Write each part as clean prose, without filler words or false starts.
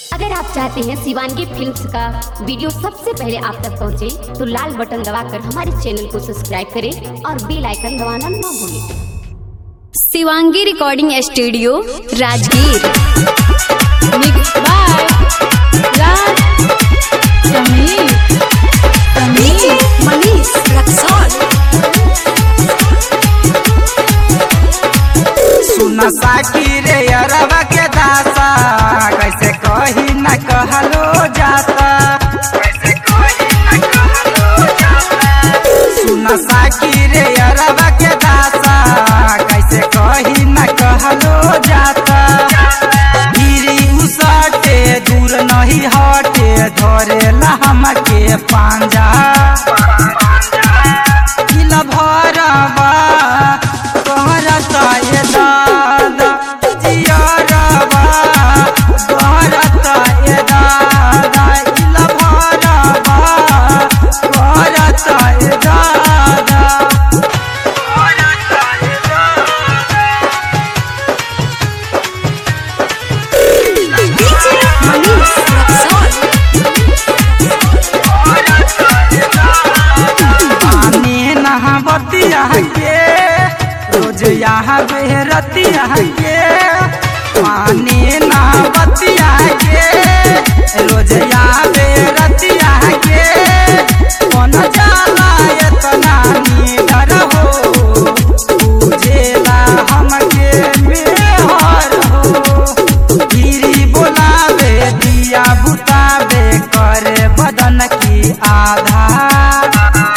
अगर आप चाहते हैं शिवानगी फिल्म्स का वीडियो सबसे पहले आप तक पहुंचे, तो लाल बटन दबाकर हमारे चैनल को सब्सक्राइब करें और बेल आइकन दबाना ना भूलें। Shivangi recording studio Rajgir. Mix by Raj Sameer Manish Raxaul. सुना साकी रे अरबा के दासा, कैसे कही न कहलो जाता, कैसे कही न कहलो जाता। सुना साकी रे अरबा के दासा, कैसे कही न कहलो जाता। गिरी उसटे दूर नहीं हटे, धरेला हमके पांजा। किला भरवा कहरता ये दादा, जियरवा कहरता ये दादा। किला भरवा कहरता ये दादा, कहरता ये दादा। मनीष रक्सौल। पानी नहा बतिया के रोज यहाँ बेहरतिया के, पानी नहा बतिया के रोज यहाँ बेहरतिया के। कौन जाला इतना निडर हो, पूजेला हमके मेहर हो। गिरी बोलावे दिया बुतावे, करे बदन की आधार।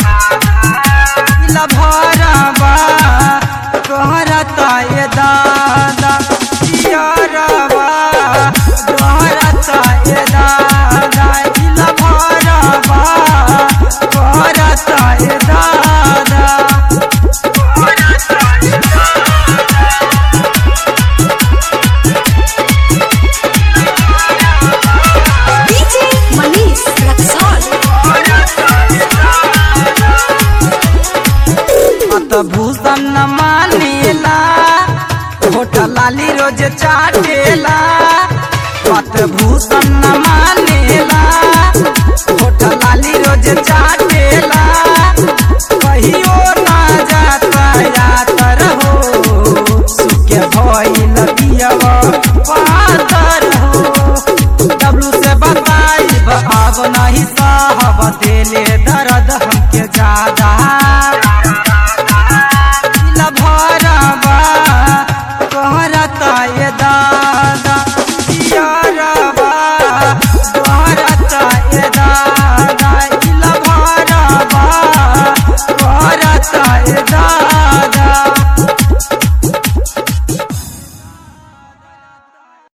भरवा कहरता ये दादा, जियरवा कहरता ये दादा। भरवा कहरता ये दादा, कहरता ये दादा। मनीष रक्सौल। मत भूषण न मानेला, होटल लाली रोज चाटेला। मत भूषण न मानेला, होटल लाली रोज चाटेला। कहियो ना जाता यातर हो, सुखे भइल दियव पातर हो। डब्लू से बताइब अब नहीं साहब, देले दर्द हमके ज्यादा। भरवा कहरता ये दादा, जियरवा कहरता ये दादा। भरवा कहरता ये दादा।